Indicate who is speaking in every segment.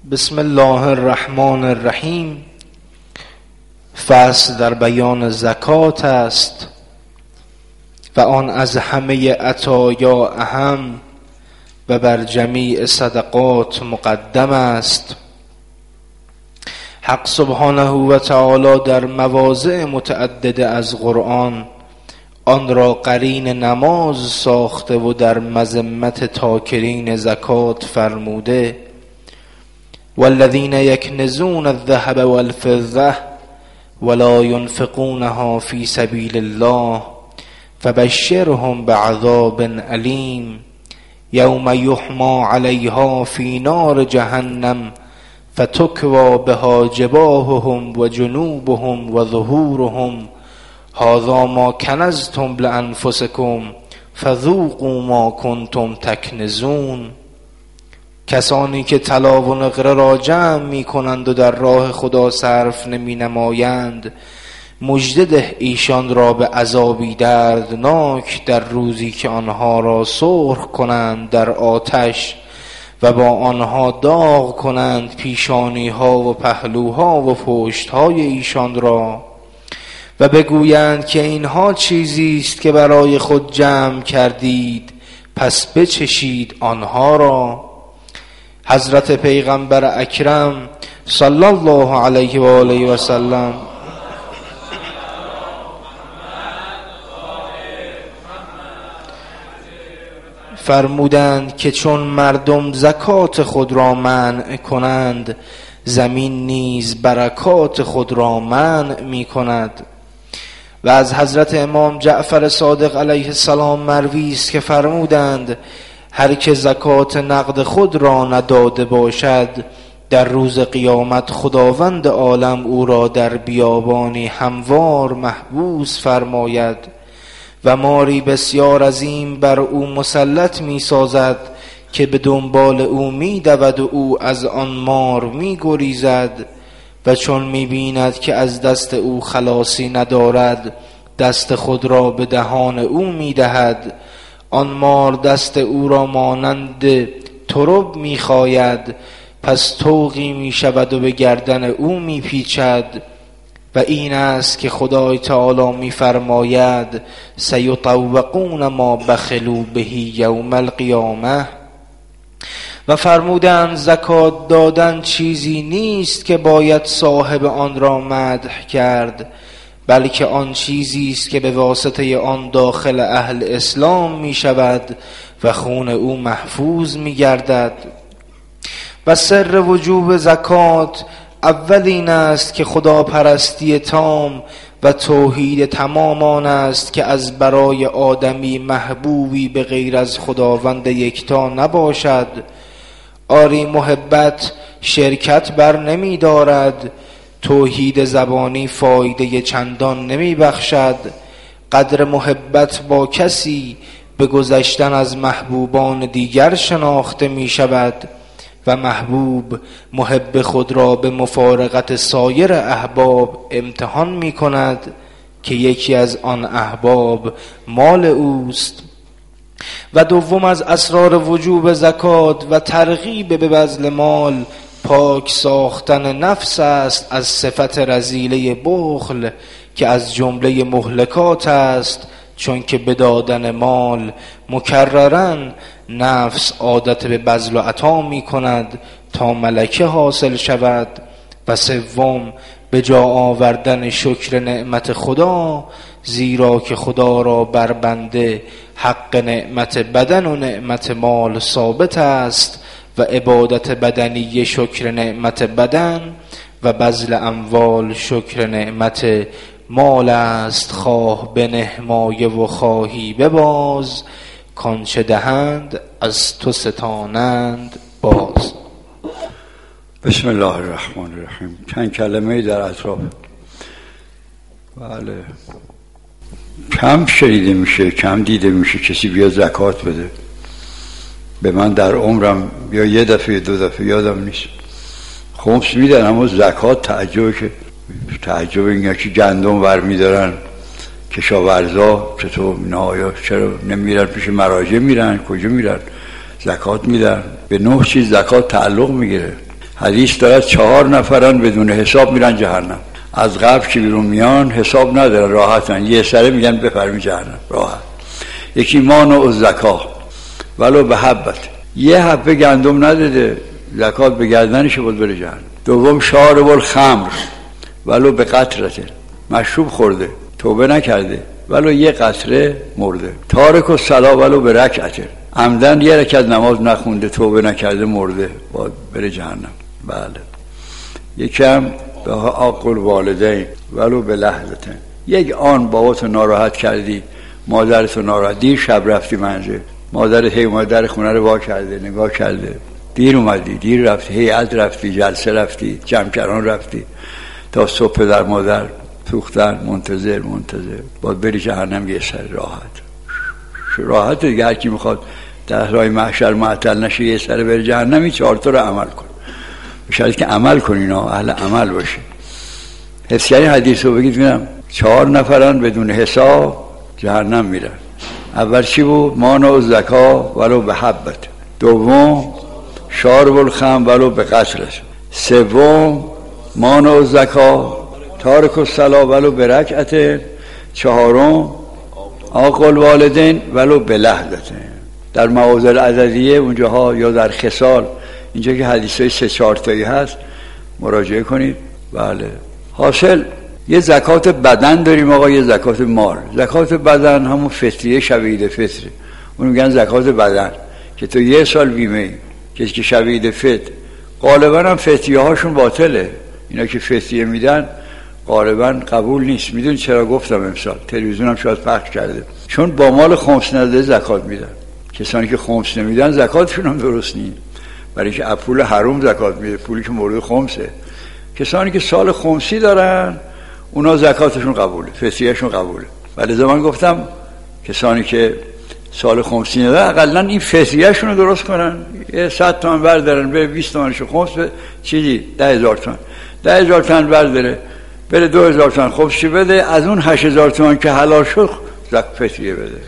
Speaker 1: بسم الله الرحمن الرحیم. فصل در بیان زکات است و آن از همه عطایا اهم و بر جمیع صدقات مقدم است. حق سبحانه و تعالی در مواضع متعدده از قرآن آن را قرین نماز ساخته و در مذمت تاکرین زکات فرموده: والذین یکنزون الذهب والفضة ولا ينفقونها في سبیل الله فبشرهم بعذاب علیم یوم یحمى علیها فی نار جهنم فتکوی بها جباههم و جنوبهم و ظهورهم هذا ما کنزتم لانفسکم فذوقوا ما کنتم تکنزون. کسانی که طلا و نقره را جمع می کنند و در راه خدا صرف نمی نمایند، مژده ده ایشان را به عذابی دردناک در روزی که آنها را سرخ کنند در آتش و با آنها داغ کنند پیشانی ها و پهلوها و پشت های ایشان را و بگویند که اینها چیزی است که برای خود جمع کردید، پس بچشید آنها را. حضرت پیغمبر اکرم صلی الله علیه و آله و سلم فرمودند که چون مردم زکات خود را منع کنند، زمین نیز برکات خود را منع می کند. و از حضرت امام جعفر صادق علیه السلام مروی است که فرمودند: هر که زکات نقد خود را نداده باشد، در روز قیامت خداوند عالم او را در بیابانی هموار محبوس فرماید و ماری بسیار عظیم بر او مسلط می سازد که به دنبال او می دود و او از آن مار می گریزد و چون می بیند که از دست او خلاصی ندارد، دست خود را به دهان او می دهد. آن مار دست او را مانند ترب می خاید، پس طوقی می شود و به گردن او می پیچد. و این است که خدای تعالی می فرماید: سیطوقون ما بخلوا به یوم القیامه. و فرمودند زکات دادن چیزی نیست که باید صاحب آن را مدح کرد، بلکه آن چیزی است که به واسطه آن داخل اهل اسلام می شود و خون او محفوظ می گردد. و سر وجوب زکات اول این است که خداپرستی تام و توحید تمام آن است که از برای آدمی محبوبی به غیر از خداوند یکتا نباشد. آری محبت شرکت بر نمی دارد، توحید زبانی فایده چندان نمی بخشد. قدر محبت با کسی به گذشتن از محبوبان دیگر شناخته می شود و محبوب محب خود را به مفارقت سایر احباب امتحان می کند که یکی از آن احباب مال اوست. و دوم از اسرار وجوب زکات و ترغیب به بذل مال پاک ساختن نفس است از صفت رذیله بخل که از جمله مهلکات است، چون که به دادن مال مکرراً نفس عادت به بذل و عطا می کند تا ملکه حاصل شود. و سوم به جا آوردن شکر نعمت خدا، زیرا که خدا را بر بنده حق نعمت بدن و نعمت مال ثابت است و عبادت بدنی شکر نعمت بدن و بذل اموال شکر نعمت مال است. خواه بنه مایه و خواهی بباز، کانچه دهند از تو ستانند باز.
Speaker 2: بسم الله الرحمن الرحیم. چند کلمه در اطراف. بله، کم شنیده میشه، کم دیده میشه کسی بیا زکات بده. به من در عمرم یا یه دفعه دو دفعه یادم نیست خمس میدن، اما زکات تعجب اینه که گندم ور میدارن کشاورزا چطور اینا، چرا نمیرن پیش مراجع، میرن کجا میرن زکات میدن. به 9 چیز زکات تعلق میگیره. حدیث دارد 4 نفرن بدون حساب میرن جهنم. از قبر که بیرون میان حساب نداره، راحتن، یه سره میگن بفرمی جهنم، راحت. یکی مانع زکا ولو به حبت، یه حبه گندم نداده زکات به گردنش بود بره جهنم. دوم شارب الخمر ولو به قطرته، مشروب خورده توبه نکرده ولو یه قطره مرده. تارک الصلا ولو به رکعته، عمدن یه رکعت نماز نخونده توبه نکرده مرده باید بره جهنم. بله. یکم به حق الوالدین ولو به لحظته، یک آن باباتو ناراحت کردی، مادرتو ناراحت، دیر شب رفتی منزل، مادرت هی اومد در خونه رو وا کرده نگاه کرده، دیر اومدی، دیر رفتی، هیئت رفتی، جلسه رفتی، جمع‌کران رفتی، تا صبح پدر مادر سوختن، منتظر باید بری جهنم. یه سر راحت دیگه. هر کی میخواد در راه محشر معطل نشه یه سر بری جهنم، این 4 تا رو عمل کن، شاید که عمل کنین، اهل عمل باشین. حسیانی حدیث رو بگید ببینم. 4 نفرن بدون حساب جهنم میرن. اول چی بود؟ مانع زکا ولو به حبت. دوم شارب الخمر ولو به قصرش. سوم مانع زکا تارک الصلا ولو به رکعته. چهارم عاق الوالدین ولو به لحظته. در مواضع عددیه اونجاها یا در خصال اینجا که حدیثای 3-4 تایی هست مراجعه کنید. بله. حاصل یه زکات بدن داریم آقا، یه زکات مال. زکات بدن همون فطریه شب عید فطره، اون میگن زکات بدن، که تو 1 سال بیمه ای. کسی که شب عید فطر غالبا هم فطریه هاشون باطله، اینا که فطریه میدن غالبا قبول نیست. میدون چرا گفتم امسال تلویزیون هم شاید پخش کرده، چون با مال خمس نداده زکات میدن. کسانی که خمس نمیدن زکاتشون هم درست نیست، برای که پول حرام زکات میده، پولی که مورد خمسه. کسانی که سال خمسی دارن اونا زکاتشون قبوله، فطریهشون قبوله. ولی من گفتم کسانی که سال خمسی ندارن اقلا این فطریهشون رو درست کنن، 100 تومن بردارن بره 20 تومنشو خمس به چیزی 10,000 تومن، 10,000 تومن برداره بره 2,000 تومن خمسشو بده، از اون 8,000 تومن که حلال شد زکات فطریه بده.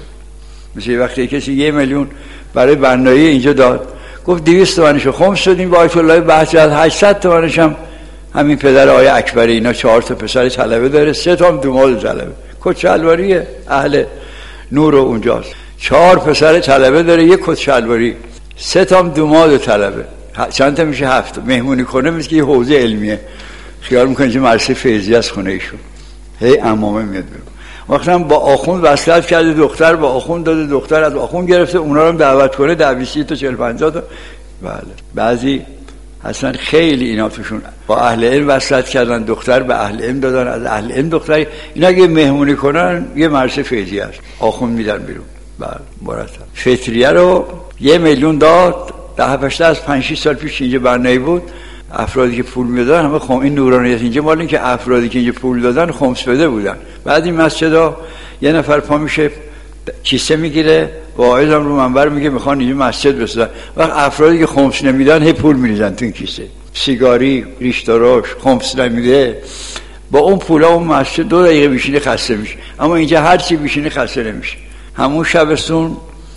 Speaker 2: مثل وقتی کسی 1 میلیون برای بنایی اینجا داد، گفت 200 تومنشو خمس شدیم، با آیت الله بحث از 800 تومنش هم همین پدر آیه اکبری، اینا 4 تا پسر طلبه داره، 3 تا هم دوماد طلبه، کچلواریه اهل نور و اونجاست. 4 پسر طلبه داره، 1 کچلواری، 3 تا هم دوماد طلبه، چند تا میشه 7. مهمونی کنه مثل یه حوزه علمیه، خیال میکنه که مدرسه فیضی است خونه ایشون، هی عمامه میاد بیرون. وقتی هم با آخوند وصلت کرده، دختر با آخوند داده، دختر از آخوند گرفته، اونا رو هم دعوت کنه 10-20 تا 40-50 تا. بله. بعضی اصلا خیلی اینا توشون با اهل علم وصلت کردن، دختر به اهل علم دادن، از اهل علم دختری، اینا اگه مهمونی کنن یه مدرسه فیضی است، آخوند میدن بیرون. بله مرتب. فطریه رو 1 میلیون داد، 10-15 از 5-6 سال پیش اینجا برنامه بود. افرادی که پول میدادن همه این نورانیت اینجا مال این که افرادی که اینجا پول دادن خمس بده بودن. بعد این مسجدا یه نفر پا میشه کیسه میگیره، واعظ هم رو منبر میگه میخوان اینجا مسجد بسازن، وقت افرادی که خمس نمیدن هی پول میریزن تو این کیسه، سیگاری، ریش درشت، خمس نمیده، با اون پولا اون مسجد 2 دقیقه میشینه خسته میشه. اما اینجا هر چی میشینه خسته نمیشه. همون شبستون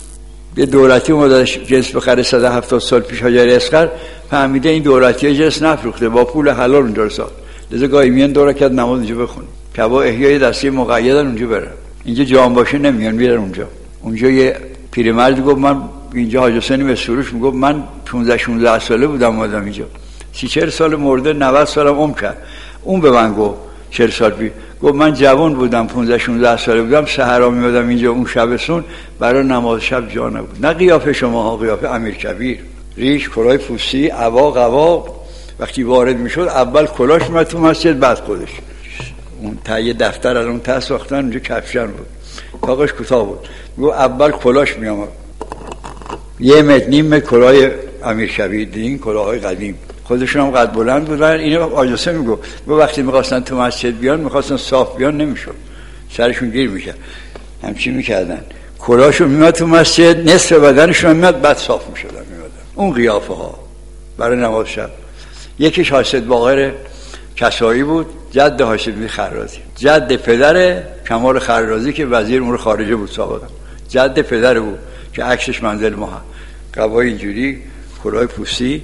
Speaker 2: یه دولتی اومده جنس بخره 170 سال پیش، حاجی اصغر فهمیده این دولتی جنس نفروخته، با پول حلال اونجا رو ساخت. لذا گاهی میان 2 رکعت نماز اونجا بخونه، که با احیای دستی مقیدن اونجا برن. اینجا جام باشه نمیان میرن اونجا. اونجا یه پیرمرد گفت من اینجا حاج حسینی به سروش میگفت من 15-16 ساله بودم اومدم اینجا، 30-40 سال مرده، 90 سالم عمر کرد. اون به من گفت 40 سال پیش، گفت من جوان بودم 15-16 ساله بودم، سحرا میادم اینجا اون شبستون برای نماز شب جا نبود. نه قیافه شما ها، قیافه امیر کبیر، ریش، کلاه پوستی، عبا قوا. وقتی وارد میشد اول کلاش میاد تو مسجد، بعد خودش. اون تای دفتر الان ته ساختن اونجا کفشن بود، تاقش کوتاه بود، میگه اول کلاش میام 1 متر نیم متر کلاه امیر کبیر، این کلاهای قدیم خودشون هم قد بلند بودن. اینو آجاسه میگو وقتی میخواستن تو مسجد بیان، میخواستن صاف بیان نمیشد، سرشون گیر میکرد، همچین میکردن، کلاهشون میاد تو مسجد، نصف بدنشون میاد، بعد صاف میشدن میادن. اون قیافه ها برای نماز شب. یکیش حاسد باقر کسایی بود، جد هاشمی خرازی، جد پدر کمال خرازی که وزیر امور خارجه بود سابقا، جد پدر بود که عکسش منزل ما هست، قبای اینجوری، کلاه پوستی،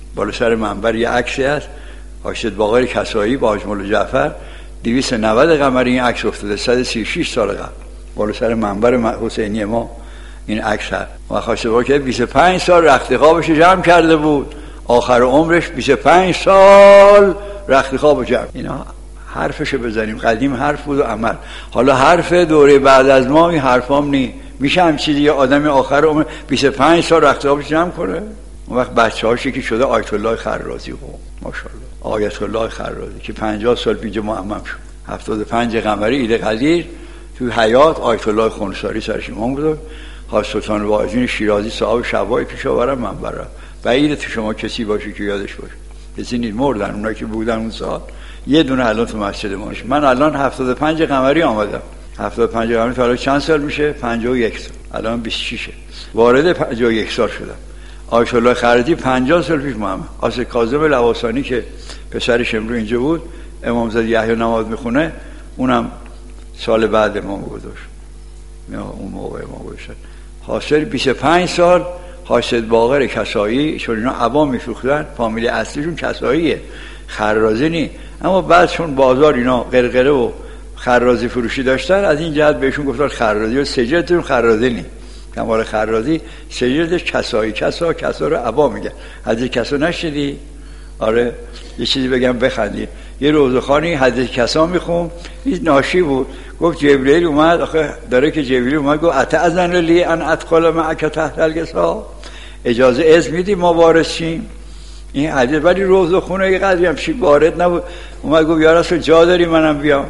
Speaker 2: بالا سر منبر یه عکسی هست، حاشیه باقر کسایی با حاج مولا جعفر 290 قمری این عکس افتاده، 136 سال قبل بالا سر منبر حسینی ما این عکس هست. و حاشیه باقر که 25 سال رخت خوابش جمع کرده بود، آخر عمرش 25 سال رخت خواب جمع. اینا حرفشو بزنیم، قدیم حرف بود و عمل. حالا حرف دوره بعد از ما این حرفام نی میشه هم چیزی. یه آدمی آخر عمر 25 سال رخت خوابش جمع کنه؟ اون وقت بچه‌هاش که شده آیت الله خرازی، ماشاءالله آیت الله خرازی که 50 سال پیش معمم شد، 75 قمری عید قدیر تو حیات آیت الله خونساری سرش امام بود. حاج سلطان واعظین شیرازی صاحب شوای پیش آورم منبر را. بعیده تو شما کسی باشه که یادش باشه، کسی نیست، مردن اونایی که بودن اون سال. یه دونه الان تو مسجد ما. من الان 75 قمری آمدم. 75 قمری تا الان چند سال میشه؟ 51 سال. الان 26 وارد 51 سال شدم. آیت الله خرازی 50 سال پیش محمد آصف کاظم لواسانی که پسرش امروز اینجا بود، امامزاده یحیی نماز میخونه، اونم سال بعد امام گذاشت، اون موقع امام گذاشت. حاصل 25 سال حاشیه باقر کسایی، چون اینا عوام میفروختن، فامیلی اصلیشون کساییه، خرازی نی. اما بعد چون بازار اینا قرقره و خرازی فروشی داشتن، از این جهت بهشون گفتن خرازی و سجلتون خرازی نی. کمال خرازی سجلتش کسایی، کسا رو عوام میگن. حدیث کسا نشدی؟ آره یه چیزی بگم بخندی. یه روزخانی حدیث کسا میخون، این ناشی بود، گفت جبرئیل اومد، آخه داره که جبرئیل اومد گفت اتأذن لی ان ادخل معک تحت الکسا، اجازه اذن میدی ما وارد شیم؟ این حدیث. ولی روزخونه یه قدری هم چی وارد نبود، اومد گفت یا رسول جا داری منم بیام؟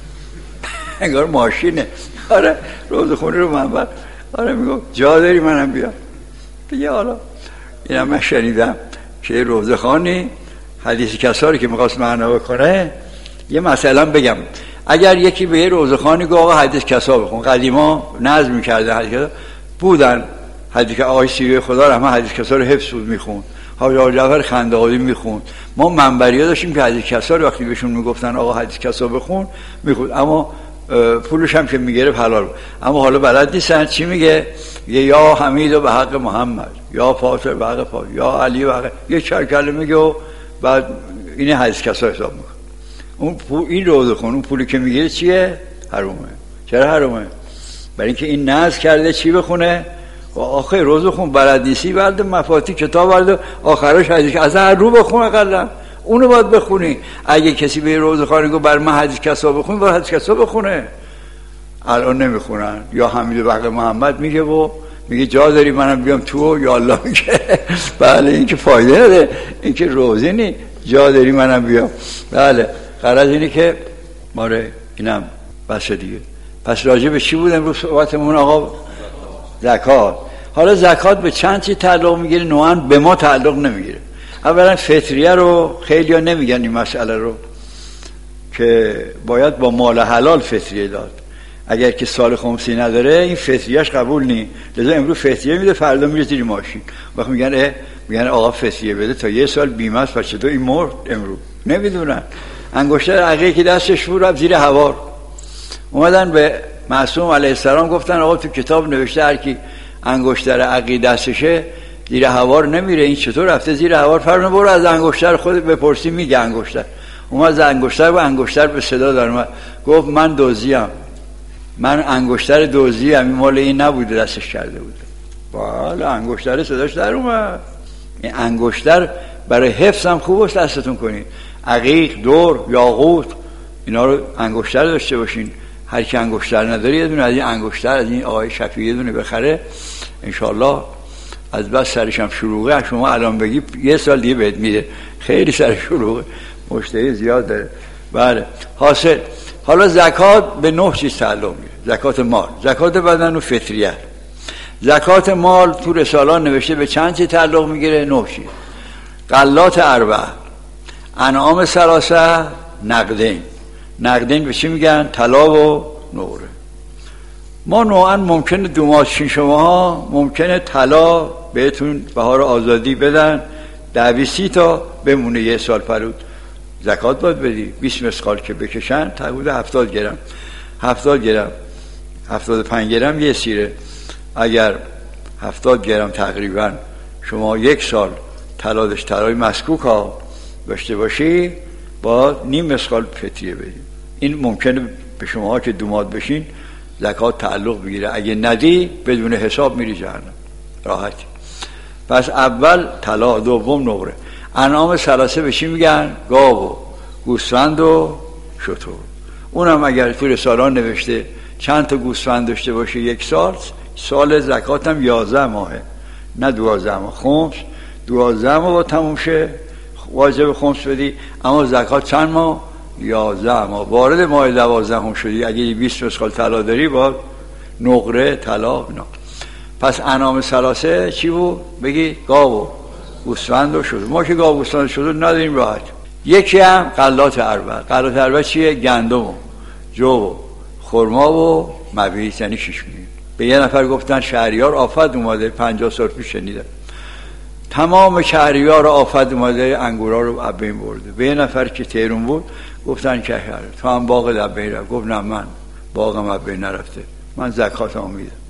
Speaker 2: انگار ماشینه. آره روزخونه رو منبر، آره میگفت جا داری منم بیام دیگه. حالا اینم من شنیدم که روزخانی حدیث کساری که میخواست معنا بکنه. یه مثلا بگم، اگر یکی به یه روزخانی گفت آقا حدیث کسا بخون، قدیما نظم میکرده حدیث کسا بودن، حدیث که آقای سیری خدا رحمه حدیث کسا رو حفظ بود میخون، حاج جعفر خنده‌آبادی میخون. ما منبری‌ها داشتیم که حدیث کسا رو وقتی بهشون میگفتن آقا حدیث کسا بخون میخوند، اما پولش هم که میگرفت حلال بود. اما حالا بلد نیستن چی میگه، یا حمید و به حق محمد، یا فاطر به حق فاطر، یا علی به حق، یه چهار کلمه میگه و بعد این حدیث کسا حساب میکنه. اون این روزه خون اون پولی که میگیره چیه؟ حرامه. چرا حرامه؟ برای اینکه این نذر کرده چی بخونه؟ و آخه روزه خون بلد نیستی، بعد مفاتی کتاب برد آخرش حدیث از هر رو بخون، اقلا اونو باید بخونی. اگه کسی به روزه خانی گفت بر من حدیث کسا بخون، باید حدیث کسا بخونه. الان نمیخونن. یا حمید بقی محمد میگه و میگه جا داری منم بیام تو، یا الله میگه بله این که فایده نده، این که روزه نی، جا داری منم بیام. بله غرض اینه که ماره اینم بس دیگه. پس راجع به چی بود امروز صحبتمون آقا؟ زکات. حالا زکات به چند چیز تعلق میگیره؟ نوعاً به ما تعلق نمیگیره. اولا فطریه رو خیلی ها نمیگن این مسئله رو که باید با مال حلال فطریه داد. اگر که سال خمسی نداره این فطریهش قبول نی، لذا امروز فطریه میده، فردا میره زیر ماشین. وقت میگن آقا فطریه بده تا یه سال بیمه است، پس چطور این مرد امروز نمیدونن. انگشتر عقیقی که دستش بود رفت زیر هوار. اومدن به معصوم علیه السلام گفتن آقا تو کتاب نوشته هر کی انگشتر عقیقی دستشه زیر هوار نمیره، این چطور رفته زیر هوار؟ فرمود برو از انگشتر خودت بپرسی میگه انگشتر. اومد انگشتر به صدا در اومد گفت من دزدیم، من انگشتر دزدیم، این مال این نبوده دستش کرده بوده. والا انگشتر صداش در اومد. این انگشتر برای حفظ هم خوب است دستتون کنید. عقیق، دور، یاقوت اینا رو انگشتر داشته باشین. هر کی انگشتر نداره یه دونه از این انگشتر از این آقای شفیعی یه دونه بخره انشالله. از بس سرش هم شلوغه، شما الان بگی یه سال دیگه بهت میده، خیلی سر شلوغه، مشتری زیاد داره. بله حاصل حالا زکات به 9 چیز تعلق میگیره. زکات مال، زکات بدن و فطریه. زکات مال تو رساله نوشته به چند چیز تعلق میگیره؟ 9 چیز. غلات اربعه، انعام ثلاثه، نقدین. نقدین به چی میگن؟ طلا و نقره. ما نوعا ممکنه دوماتشین شماها ممکنه طلا بهتون بهار آزادی بدن 20 تا بمونه یه سال پرود، زکات باید بدی. 20 مسقال که بکشن حدود 70 گرم 75 گرم یه سیره. اگر 70 گرم تقریبا شما یک سال طلای مسکوک ها داشته باشی با نیم مسقال فطریه بدی. این ممکنه به شما که دوماد بشین زکات تعلق بگیره، اگه ندی بدون حساب میری جهنم راحتی. پس اول طلا، دوم نقره. انعام ثلاثه به چی میگن؟ گاو و گوسفند و شتر. اونم اگر تو رساله نوشته چند تا گوسفند داشته باشه یک سال زکات هم 11 ماهه نه 12 ماه. خمس 12 ماه با تموم شه واجب خمس بدی، اما زکات چند ماه؟ 11 ماه. وارد ماه 12 هم شدی اگه 20 مسقال طلا داری با نقره طلا اینا. پس انعام ثلاثه چی بود؟ بگی گاو و گوسفند و شتر. ما که گاو و گوسفند شتر نداریم راحت. یکی هم غلات اربع. غلات اربع چیه؟ گندم و جو و خرما و مبیز، یعنی 6 میلیون. به یه نفر گفتن شهریار آفت اومده، 50 سال پیش شنیدم، تمام شهریار آفت اومده انگورا رو از بین برده. به یه نفر که تهران بود گفتن که تو هم باغ از بین رفت. گفت نه من باغم از بین نرفته، من زکاتم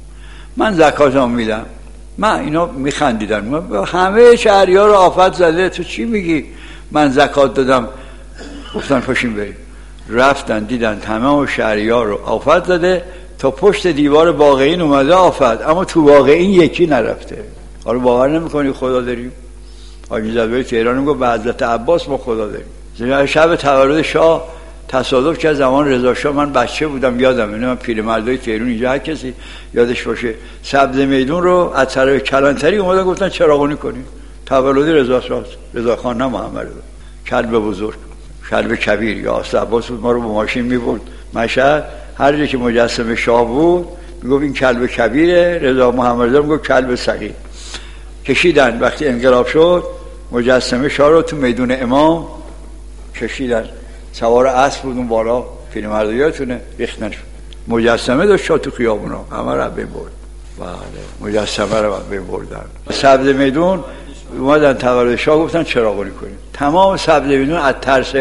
Speaker 2: میدم. من اینا میخندیدن، همه شهریار آفت زده، تو چی میگی من زکات دادم؟ گفتن پاشیم بریم. رفتن دیدن تمام شهریار رو آفت زده، تا پشت دیوار باغین اومده آفت، اما تو باغین یکی نرفته. حالا باور نمیکنی خدا داریم؟ حاجی زادوی تهران میگه به حضرت عباس ما خدا داریم. شب تولد شاه تصادف که زمان رضا شاه، من بچه بودم یادم، من پیرمردای تهران اینجا هر کسی یادش باشه سبز میدون رو از طرف کلانتری اومدن گفتن چراغونی کنیم. تولد رضا شاه، رضا خان نه محمد، کلب بزرگ، کلب کبیر یا اصل عباس بود، ما رو با ماشین میبرد مشهد، هر جایی که مجسمه شاه بود میگفت این کلب کبیره، رضا محمد رضا میگفت کلب صغیر. کشیدن وقتی انقلاب شد مجسمه شاه رو تو میدون امام کشیدن، سوار اسب بود اون بالا، پیرمردیاتونه ریختن شد. مجسمه داشت شاه تو خیابونا، همه رو بین برد. بله مجسمه رو بین بردن. سبز میدون اومدن تولد شاه گفتن چراغونی کنیم. تمام سبز میدون از ترس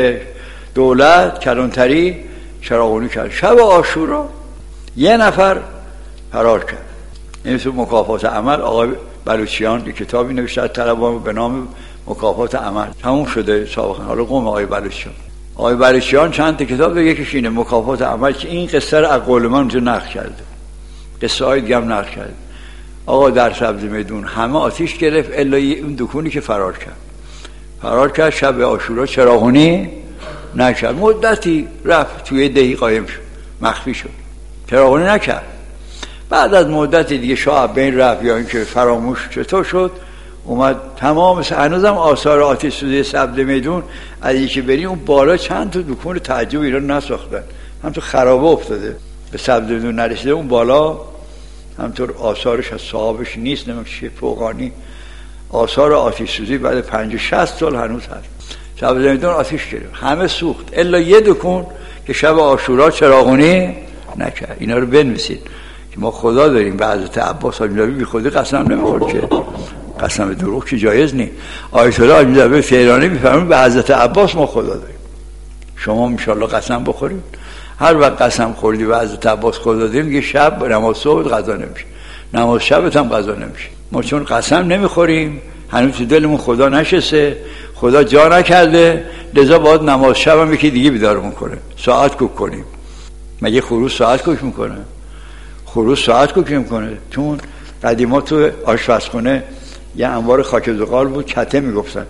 Speaker 2: دولت کلانتری چراغونی کرد. شب عاشورا یه نفر فرار کرد. این تو مکافات عمل آقای بلوچیان یک کتابی نوشته از طلبان به نام مکافات عمل، تموم شده سابقا. حالا قوم آقای بلوچیان چند تا کتاب دیگه، یکیش اینه مکافات عمل که این قصه رو از قول من اونجا نقل کرده، قصه های دیگه هم نقل کرده. آقا در سبز میدون همه آتیش گرفت الا اون دکونی که فرار کرد شب عاشورا چراغونی نکرد. مدتی رفت توی دهی قایم شد، مخفی شد، چراغونی نکرد. بعد از مدتی دیگه شاه بین رفت یا اینکه فراموش چطور شد، اومد تمام هنوزم آثار آتش سوزی سبز میدون از یکی بریم اون بالا چند تا دکون تعجب ایران نساختن، هم تو خرابه افتاده، به سبز میدون نرسیده. اون بالا همطور آثارش از صاحبش نیست، نمیشه فوقانی آثار آتش سوزی بعد 50-60 سال هنوز هست. سبز میدون آتش گرفت، همه سوخت الا یه دکون که شب عاشورا چراغونی نکرد. اینا رو بنویسید که ما خدا داریم. به حضرت عباس حاجی بی خودی قسم نمیخورد که قسم دروغ که جایز نیست. آیت الله حاجی فیرانی میفرمایند به حضرت عباس ما خدا داریم. شما ان شاء الله قسم بخورید، هر وقت قسم خوردی به حضرت عباس خدا داریم میگه شب نماز صبح قضا نمیشه، نماز شبت هم قضا نمیشه. ما چون قسم نمیخوریم هنوز تو دلمون خدا نشسته، خدا جا نکرده، لذا باید نماز شب هم یکی دیگه بیدارمون کنه، ساعت کوک کنیم. مگه خروس ساعت کوک میکنه؟ خروس ساعت کوک میکنه. چون قدیما تو آشپزخونه یه انبار خاک زغال بود، کته میگفتن،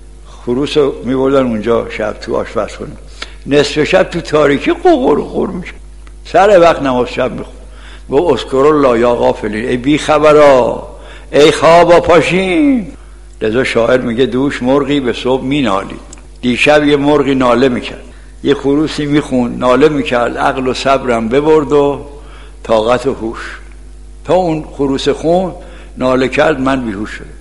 Speaker 2: خروس رو میبردن اونجا شب تو آشپزخونه، نصف شب تو تاریکی قور میشه، سر وقت نماز شب میخون و اذکرالله یا غافلین، ای بی خبرا، ای خوابا پاشین. لذا شاعر میگه دوش مرغی به صبح مینالید، دیشب یه مرغی ناله میکرد، یه خروسی میخون ناله میکرد، عقل و صبرم ببرد و طاقت و هوش. تا اون خروس خون ناله کرد من بیهوش شدم.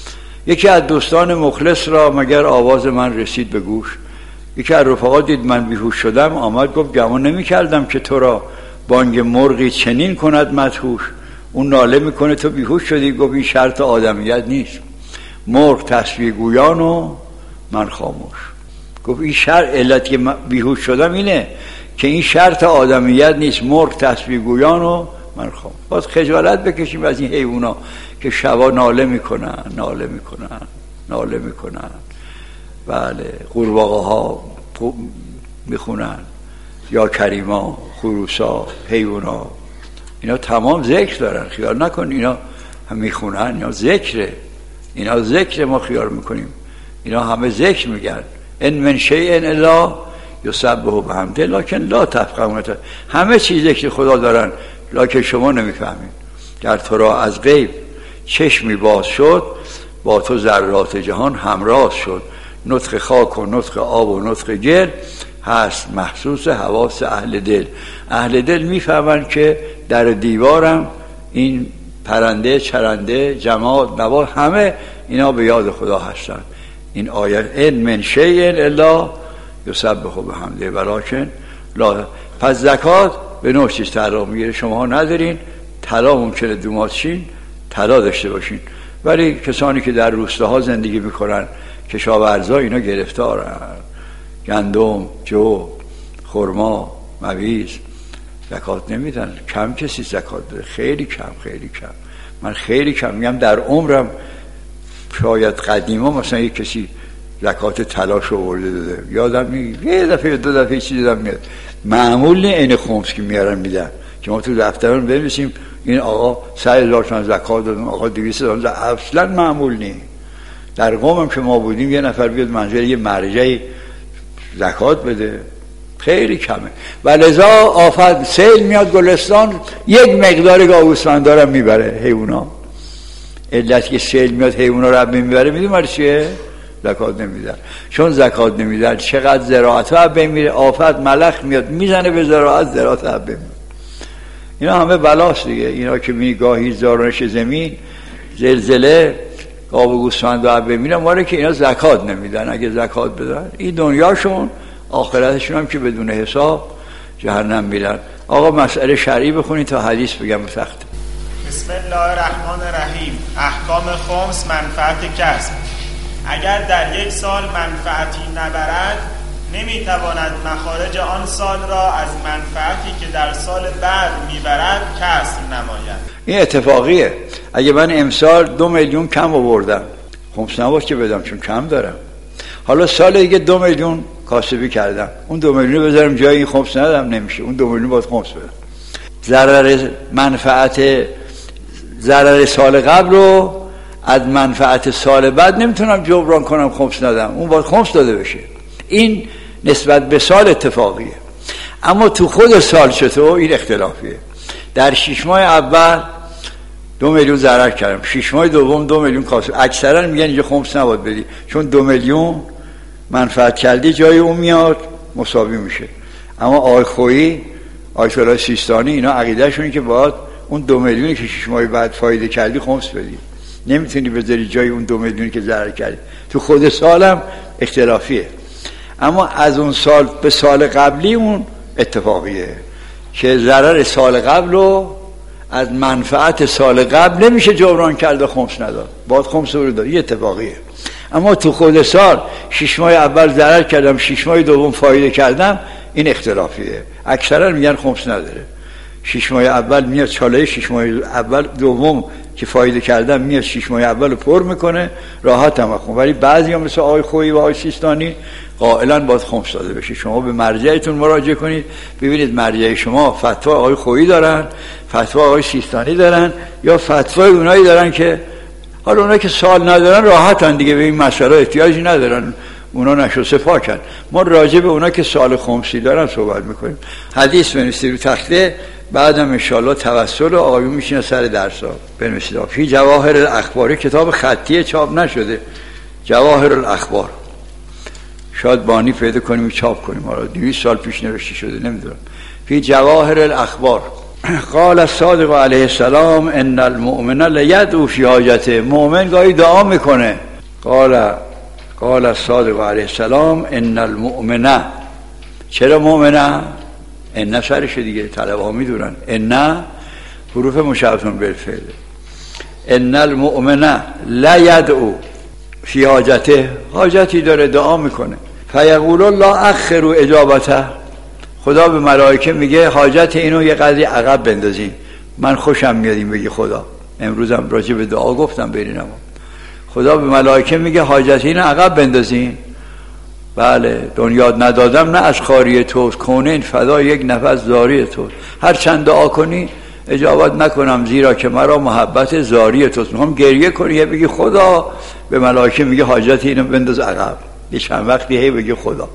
Speaker 2: یکی از دوستان مخلص را مگر آواز من رسید به گوش، یکی از رفقا دید من بیهوش شدم، آمد گفت گمان نمی کردم که تو را بانگ مرغی چنین کند مدهوش. اون ناله میکنه تو بیهوش شدی. گفت این شرط آدمیت نیست، مرغ تسبیح گویان و من خاموش. گفت این شرط علت که بیهوش شدم اینه که این شرط آدمیت نیست، مرغ تسبیح گویان و من خاموش. باز خجالت بکشیم از این حیونا که شبا ناله میکنن. ناله میکنن، بله، قورباغه ها میخونن، یا کریما، خروسا، حیونا، اینا تمام ذکر دارن. خیال نکن اینا هم میخونن، اینا ذکره، اینا ذکر ما خیال میکنیم، اینا همه ذکر میگن. ان من شیء الا یسبح بحمده لکن لا تفقهون. همه چیز ذکر خدا دارن لکن شما نمیفهمید. گر تو را از غیب چشمی باز شد، با تو ذرات جهان همراز شد. نطق خاک و نطق آب و نطق گل هست محسوس حواس اهل دل. اهل دل میفهمن که در دیوارم این پرنده، چرنده، جماد، نبات، همه اینا به یاد خدا هستن. این آیه ان من شیء الا یسبح بحمده ولکن لا. پس زکات به نوع چیز طلا میگیره. شما ندارین طلا، ممکنه دوماتشین طلا داشته باشین، ولی کسانی که در روستاها زندگی میکنن، کشاورزا، اینا گرفتارن. گندم، جو، خرما، مویز زکات نمیدن. کم کسی زکات بده، خیلی کم، خیلی کم. من خیلی کم میگم در عمرم شاید قدیما مثلا یک کسی زکات طلاش آورده داده، یادم میاد یه دفعه دو دفعه چیزی دادم میاد. معمول نه این خمس که میارن میدن که ما تو دفترمون بنویسیم این آقا 100,000 تومان زکات داد، اقا 200 تومان، اصلا معمول نیست. در قومم که ما بودیم یه نفر بیاد منزل یه مرجعی زکات بده، خیلی کمه. و لذا آفت سیل میاد گلستان، یک مقدار گاوسفندارم میبره حیونا. علت که سیل میاد حیونا رو میبره میدونم چیه؟ زکات نمیدن. چون زکات نمیدن چقدر زراعت ها بمیره، آفت ملخ میاد میزنه به زراعت، زراعت ها بمیره. اینا همه بلاست دیگه. اینا که گاهی زارنش زمین، زلزله، گاو و گوسفند ها بمیرن، ماره که اینا زکات نمیدن. اگه زکات بدن این دنیاشون، آخرتشون هم که بدون حساب جهنم میرن. آقا مسئله شرعی بخونید تا حدیث بگم سخت.
Speaker 3: بسم الله الرحمن الرحیم. احکام خمس منفعت کسب. اگر در یک سال منفعتی نبرد، نمیتواند مخارج آن سال را از منفعتی که در سال بعد میبرد کسب نماید.
Speaker 2: این اتفاقیه. اگه من امسال 2 میلیون کم آوردم، خمس نباید که بدم چون کم دارم. حالا سال دیگه 2 میلیون کاسبی کردم، اون 2 میلیون رو بذارم جای این خمس ندم، نمیشه. اون 2 میلیون باید خمس بدم. ضرر سال قبل رو از منفعت سال بعد نمیتونم جبران کنم، خمس ندم، اون باید خمس داده بشه. این نسبت به سال اتفاقیه. اما تو خود سال چطور؟ این اختلافیه. در 6 ماه اول 2 میلیون ضرر کردم، 6 ماه دوم 2 میلیون کاسب. اکثرا میگن اینجا خمس نباید بدی، چون 2 میلیون منفعت کردی جای اون میاد مساوی میشه. اما آقای خویی، آیت الله سیستانی، اینا عقیدهشونه که باید اون 2 میلیونی که 6 ماه بعد فایده کردی خمس بدی، نمیتونی بذاری جای اون 2 میلیونی که ضرر کردی. تو خود سالم اختلافیه. اما از اون سال به سال قبلی اون اتفاقیه که ضرر سال قبل رو از منفعت سال قبل نمیشه جبران کرد و خمس نداد، باید خمس رو داد. این اتفاقیه. اما تو خود سال 6 ماه اول ضرر کردم، 6 ماه دوم فایده کردم، این اختلافیه. اکثرا میگن خمس نداره. 6 ماه اول میاد چاله، 6 ماه اول دوم که فایده کردم میاد 6 ماه اول رو پر میکنه، راحت هم خون. ولی بعضی هم مثل آقای خویی و آقای سیستانی قائلا باید خمس داده بشه. شما به مرجعتون مراجعه کنید، ببینید مرجع شما فتوا آقای خویی دارن، فتوا آقای سیستانی دارن، یا فتوای اونایی دارن که حالا اونایی که سال ندارن راحتن دیگه، به این مسئله احتیاجی ندارن، اونا نشسته پاکن. ما راجع به اونا که سال خمسی دارن صحبت میکنیم. حدیث بنویسید رو تخته، بعدم انشاءالله توسل آقایون میشینه سر درسا بنویسید. فی جواهر الاخبار، کتاب خطی چاپ نشده، جواهر الاخبار، شاید بانی پیدا کنیم چاپ کنیم، حالا 200 سال پیش نوشته شده نمیدونم. فی جواهر الاخبار قال الصادق علیه السلام ان المؤمن لیدعو فی حاجته. مؤمن گاهی دعا میکنه. قال الصادق علیه السلام ان المؤمن. چرا مؤمنه؟ ان سرشه دیگه، طلبه ها میدونن. ان حروف مشبهتون بالفعل. ان المؤمن لیدعو فی حاجته، حاجتی داره دعا میکنه. فیقول الله اخروا اجابته. خدا به ملائکه میگه حاجت اینو یه قدری عقب بندازین، من خوشم میاد این بگی خدا. امروزم راجع به دعا گفتم برینم. خدا به ملائکه میگه حاجت این عقب بندازین. بله دنیا ندادم نه از خاری توست، کونین فدا یک نفس زاری توست، هر چند دعا کنی اجابت نکنم زیرا که مرا محبت زاری توست. میخوام گریه کنی یه بگی خدا، به ملائکه میگه حاجت اینو بنداز عقب. یه چند وقتی هی بگی خدا.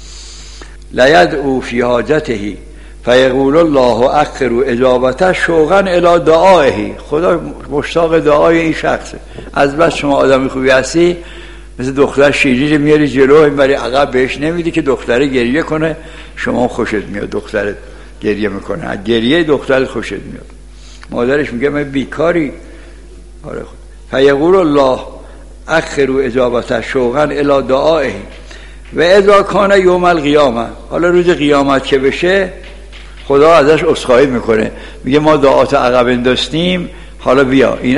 Speaker 2: لیدعو فی حاجته فیقول الله اخروا اجابته شوقا الی دعائه. خدا مشتاق دعای این شخصه. از بس شما آدمی خوبی هستی مثل دختر شیرین میاری جلو، این برای عقب بهش نمیدی که دختره گریه کنه، شما خوشت میاد دخترت گریه میکنه، از گریه دخترت خوشت میاد. مادرش میگه من بیکاری. آره خود فیقول الله اخروا اجابته شوقا الی دعائه و اذا کان یوم القیامه. حالا روز قیامت که بشه خدا ازش عذرخواهی میکنه، میگه ما دعات عقب انداختیم، حالا بیا این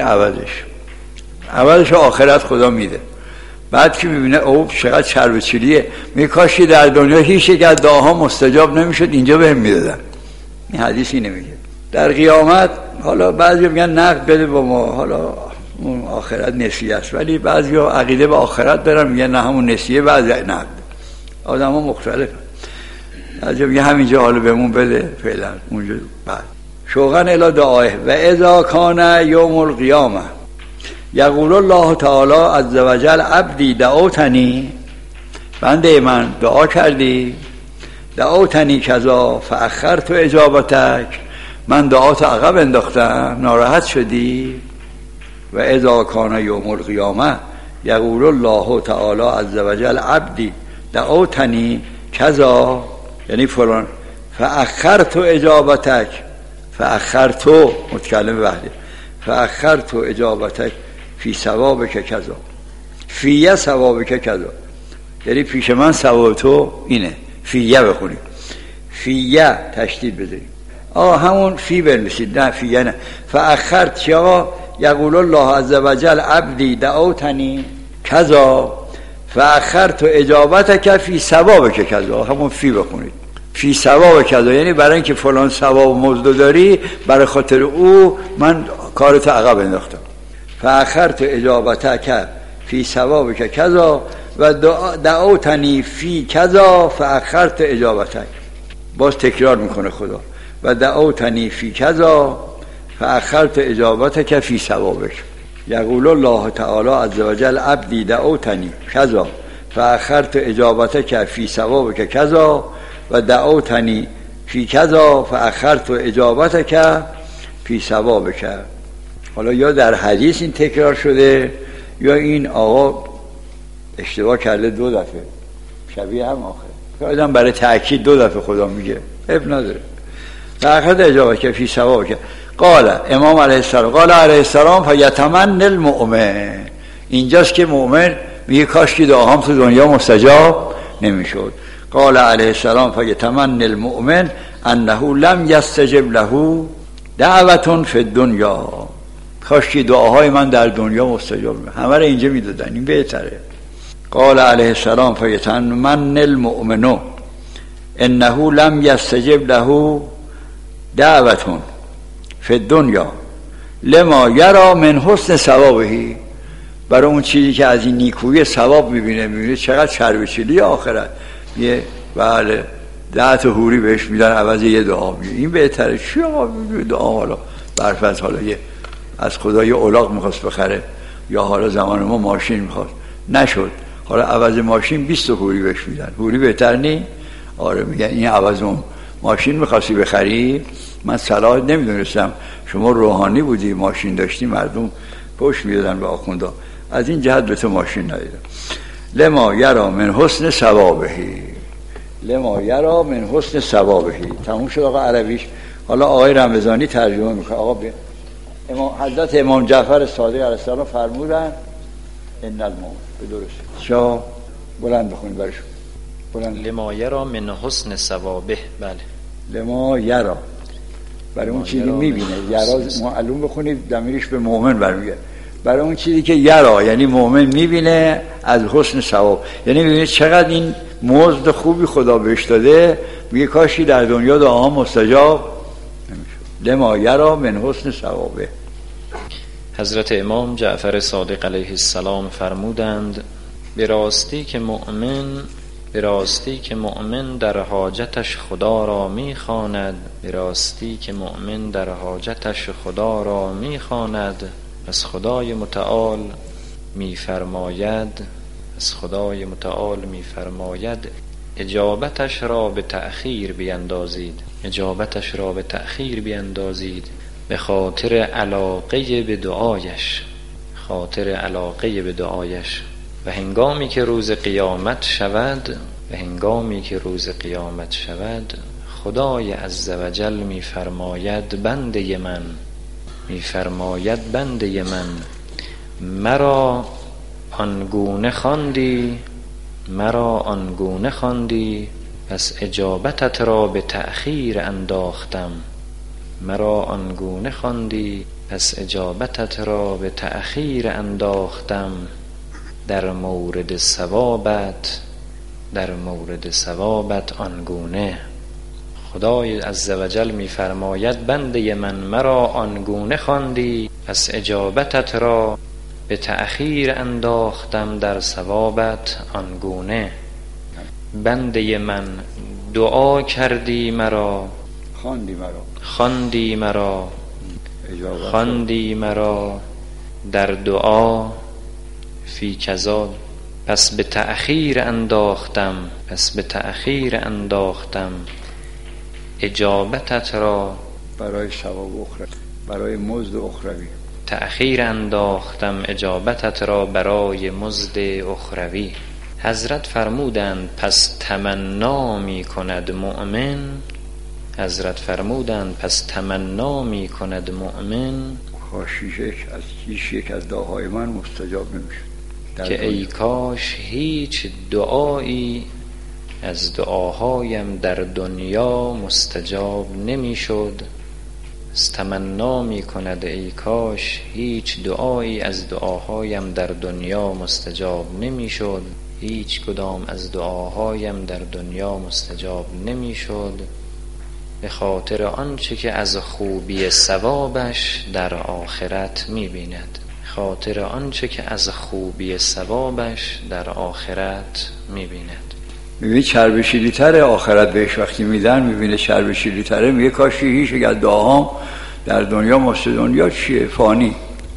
Speaker 2: عوضش آخرت خدا میده. بعد که میبینه اوه چقدر چرب چلیه، میگه کاشی در دنیا هیچ یک از دعاها مستجاب نمیشد، اینجا بهم میدادن. این حدیثی نمیگه در قیامت. حالا بعضی میگن نقد بده با ما، حالا اون آخرت نسیه است، ولی بعضی ها عقیده به آخرت دارن میگن نه همون نسیه، بعضی نقد. آدم ها مختلف. بعضی میگه همینجا حالا بهمون بده فعلا اونجا. بعد شوقا الی دعائه و اذا کان یوم القیامه یقول الله تعالی عز وجل عبدی دعوتنی، بنده من دعا کردی، دعوتنی کذا فاخرت اجابتک، من دعات عقب انداختم ناراحت شدی. و اذا کان یوم القیامه یقول الله تعالی عز وجل عبدی دعوتنی کذا، یعنی فلان، فاخرت اجابتک، فاخرت متکلم وحده، فاخرت اجابتک فی ثوابک کذا، فی ثوابک کذا، یعنی پیش من ثواب تو اینه. فیه بخونیم، فیه تشدید بذاریم، همون فی بنویسید، نه فیه نه. فاخرت چیا؟ یقول الله عز وجل عبدی دعوتنی کذا فاخرت اجابتک فی ثوابک کذا، همون فی بخونید، فی ثواب کذا، یعنی برای اینکه فلان ثواب مزد داری برای خاطر او من کارت عقب انداختم. فاخرت اجابتک فی ثوابک کذا و دعوتنی فی کذا فاخرت اجابتک. باز تکرار میکنه خدا، و دعوتنی فی کذا فاخرت اجابتک فی ثوابک. یقول الله تعالی عز وجل عبدی دعوتنی کذا فاخرت اجابتک فی ثوابک کذا و دعوتنی فی کذا فاخرت اجابتک فی ثوابک. حالا یا در حدیث این تکرار شده یا این آقا اشتباه کرده دو دفعه، شبیه هم آخر آدم برای تأکید دو دفعه خدا میگه، اب نداره. فاخرت اجابتک فی ثوابک. قال امام علیه السلام، قال علیه السلام فیتمنی المؤمن. اینجاست که مؤمن میگه کاش که دعاهام تو دنیا مستجاب نمیشد. قال علیه السلام فیتمنی المؤمن انه لم یستجب له دعوة فی الدنیا. کاش که دعاهای من در دنیا مستجاب میشد، همه رو اینجا میدادن، این بهتره. قال علیه السلام فیتمنی المؤمن انه لم یستجب له دعوة فی الدنیا لما یرا من حسن ثوابه. برای اون چیزی که از این نیکویی ثواب میبینه چقدر چرب چلی آخرت. یه بله 10 تا حوری بهش میدن عوض یه دعا میگه، این بهتره. چی آقا دعا؟ حالا برفرض حالا یه از خدا یه الاغ میخواست بخره، یا حالا زمان ما ماشین میخواست نشد، حالا عوض ماشین 20 تا حوری بهش میدن. حوری بهتر نی؟ آره میگن این عوض اون ماشین میخواستی بخری، من صلاح نمیدونستم، شما روحانی بودی ماشین داشتی، مردم پشت میدادن به آخوندا، از این جهت به تو ماشین ندیدم. لما یرا من حسن ثوابه، لما یرا من حسن ثوابه. تموم شد آقا عربیش. حالا آقای رمضانی ترجمه میکنه. آقا حضرت امام جعفر صادق علیه السلام فرمودن ان المؤمن به درست شما بلند بخونید برشون بلند.
Speaker 4: لما یرا من حسن ثوابه. بله
Speaker 2: لما یرا برای اون چیزی میبینه، یرا معلوم بخونید ضمیرش به مؤمن برمیگرده، برای اون چیزی که یرا یعنی مؤمن میبینه از حسن ثواب، یعنی میبینه چقدر این مزد خوبی خدا بهش داده، میگه کاشی در دنیا دعاها مستجاب نمیشد. لما یرا من حسن ثوابه.
Speaker 4: حضرت امام جعفر صادق علیه السلام فرمودند به راستی که مؤمن در حاجتش خدا را میخواند، به راستی که مؤمن در حاجتش خدا را میخواند، از خدای متعال میفرماید اجابتش را به تأخیر بیندازید به خاطر علاقه به دعایش و هنگامی که روز قیامت شود خدای عزوجل میفرماید بنده من مرا آنگونه خواندی پس اجابتت را به تأخیر انداختم در مورد ثوابت آنگونه. خدای عزوجل میفرماید بنده من مرا آنگونه خواندی پس اجابتت را به تأخیر انداختم در ثوابت آنگونه. بنده من دعا کردی مرا، خواندی مرا در دعا فی کذا پس به تأخیر انداختم اجابتت را
Speaker 2: برای ثواب اخروی، برای مزد اخروی.
Speaker 4: تأخیر انداختم اجابتت را برای مزد اخروی. حضرت فرمودند پس تمنا می کند مؤمن
Speaker 2: کاش یک از دعاهای من مستجاب نمیشد،
Speaker 4: که ای کاش هیچ دعایی از دعاهایم در دنیا مستجاب نمیشد. تمنا می کند ای کاش هیچ دعایی از دعاهایم در دنیا مستجاب نمیشد، هیچ کدام از دعاهایم در دنیا مستجاب نمیشد، به خاطر آنچه که از خوبی ثوابش در آخرت می‌بیند.
Speaker 2: میبینی چرب شیری تره آخرت بهش وقتی میدن، میبینه چرب شیری تره، میگه کاش هیچ یک از دعاهام در دنیا دنیا چیه فانی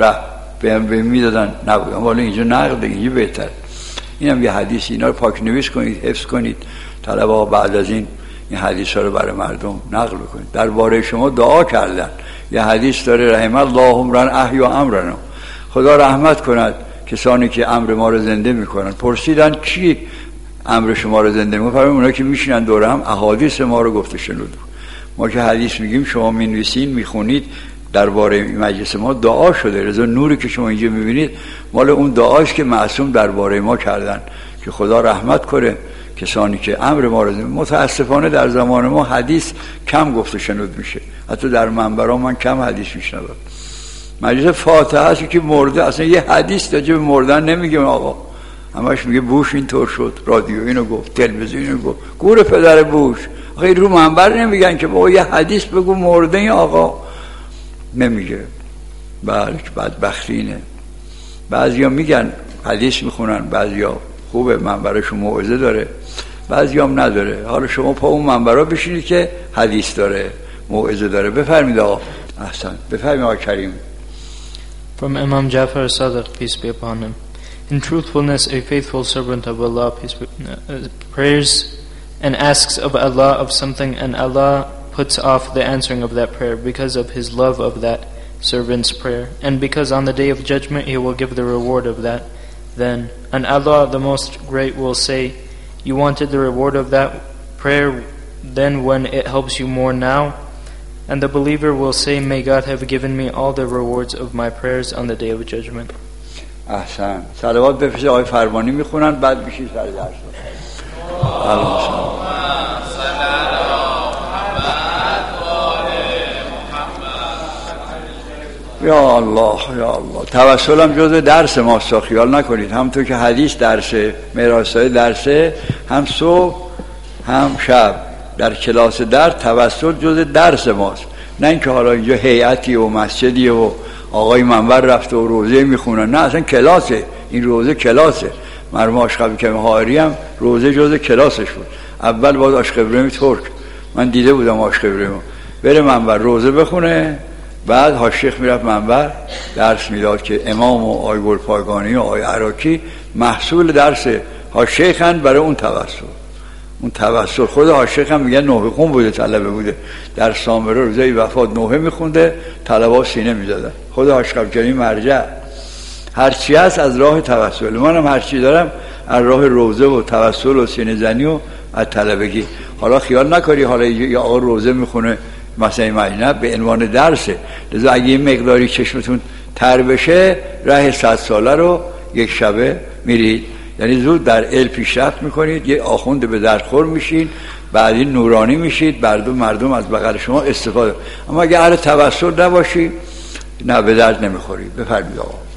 Speaker 2: به میدادن نبودن، ولی اینجا نقده، اینجا بهتر. اینم یه حدیث، اینا رو پاک نویس کنید، حفظ کنید، طلبه ها بعد از این حدیث ها رو برای مردم نقل کنید. درباره شما دعا کردن، یه حدیث داره رحم الله امرا احیا امرنا، خدا رحمت کند کسانی که امر ما رو زنده میکنن. پرسیدن کی امر شما رو زنده میکنن؟ اونا که میشینن دور هم احادیث ما رو گفته شنود. ما که حدیث میگیم شما مینویسین میخونید، درباره مجلس ما دعا شده. رضا نوری که شما اینجا میبینید مال اون دعاست که معصوم درباره ما کردن که خدا رحمت کنه کسانی که امر ما رو. متاسفانه در زمان ما حدیث کم گفته شنود میشه، حتی در منبرها من کم حدیث میشنوم. مجلس فاتحه است که مرده اصلا یه حدیث راجع به مردن نمیگه آقا، همش میگه بوش اینطور شد، رادیو اینو گفت، تلویزیون اینو گفت. گور پدر بوش، غیر رو منبر نمیگن که بابا یه حدیث بگو مرده این آقا، نمیگه. بلکه بدبختی اینه. بعضیا میگن حدیث میخونن، بعضیا خوبه منبرشون موعظه داره، بعضیا هم نداره. حالا شما پا اون منبرها بشینید که حدیث داره، موعظه داره. بفرمایید آقا. احسن. بفرمایید آقا کریم.
Speaker 1: From Imam Jafar Sadiq, peace be upon him. In truthfulness, a faithful servant of Allah, peace be, prays and asks of Allah of something, and Allah puts off the answering of that prayer because of His love of that servant's prayer, and because on the day of judgment He will give the reward of that. Then, and Allah the Most Great will say, you wanted the reward of that prayer then when it helps you more now? And the believer will say, may God have given me all the rewards of my prayers on the day of judgment.
Speaker 2: احسن. صلوات بفرست. آقای فرمانی میخونن بعد بشید سر درس. یا الله یا الله. توسل هم جزء درس ماست، خیال نکنید. همونطور که حدیث درسه، میراث‌های درسه، هم صبح هم شب در کلاس توسل جزء درس ماست. نه اینکه حالا اینجا هیئتی و مسجدی و آقای منبر رفته و روزه میخونه. نه اصلا کلاسه، این روزه کلاسه. مرحوم آشقبی که مهاری هم روزه جز کلاسش بود. اول باید آشقبرمی ترک، من دیده بودم آشقبرمی بره منبر روزه بخونه، بعد حاشیخ میرفت منبر درس میداد که امام و آقای گلپایگانی و آقای عراقی محصول درس حاشیخن برای اون توسل. خود حاشیخ هم میگن نوحه خون بوده، طلبه بوده، در سامره روزه وفات نوحه میخونده، طلبه سینه میزدن. خود حاشقبی مرجع هرچی هست از راه توسل. منم هرچی دارم از راه روزه و توسل و سینه زنی و از طلبگی. حالا خیال نکنی حالا یا آقا روزه میخونه مثلا مدینه به عنوان درسه، لذا اگه این مقداری چشمتون تر بشه راه 100 ساله رو یک شبه میرید، یعنی زود در علم پیشرفت میکنید، یه آخوند به دردخور میشین، بعدی نورانی میشید، مردم از بغل شما استفاده. اما اگه اهل توسل نباشی نه به درد نمیخوری. بفرمایید آقا.